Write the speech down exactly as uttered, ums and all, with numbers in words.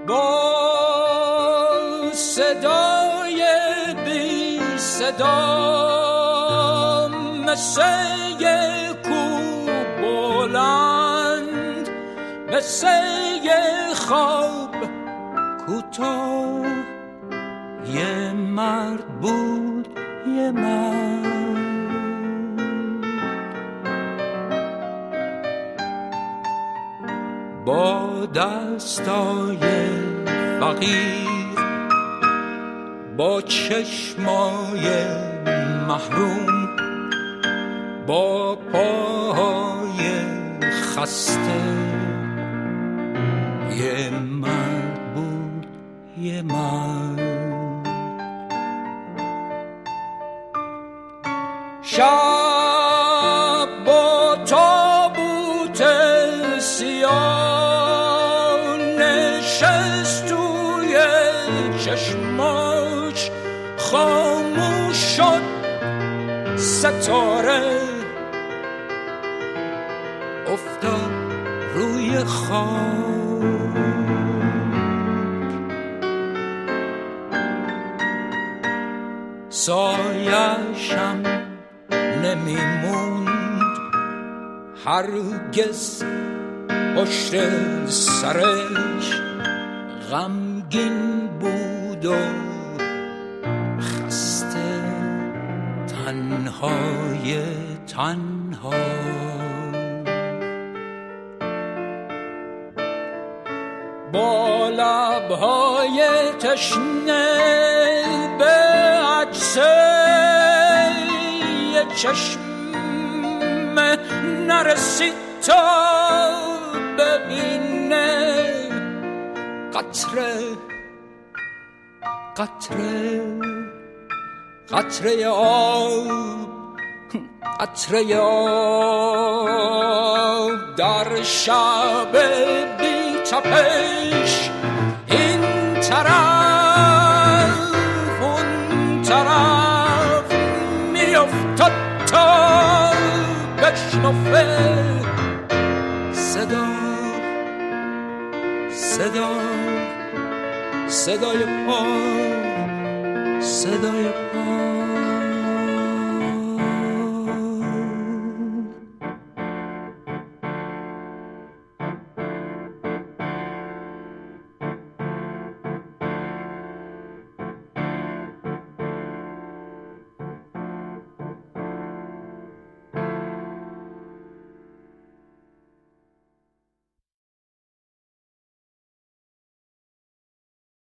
با صدای بی صدا مثل یه کوه بلند، مثل یه خواب کوتاه، یه مرد بود، یه مرد با دستای فقیر، با چشمای محروم، با پاهای خسته، یه مرد بود، یه مرد. شب با تابوت سیاه نشست توی چشماش، خاموش شد ستاره، افتاد روی خاک. سایه‌شم نمیموند هرگز پشت سرش، غمگین بود و خسته، تنهای تنها. با لبهای تشنه به عکسه یه چشم نرسید تا ببینه، قطره قطره قطره آب، قطره آب در شب بی تپش، این طرف اون طرف میافتاد تا بشنفه صدا صدا صدای پا، صدای پا.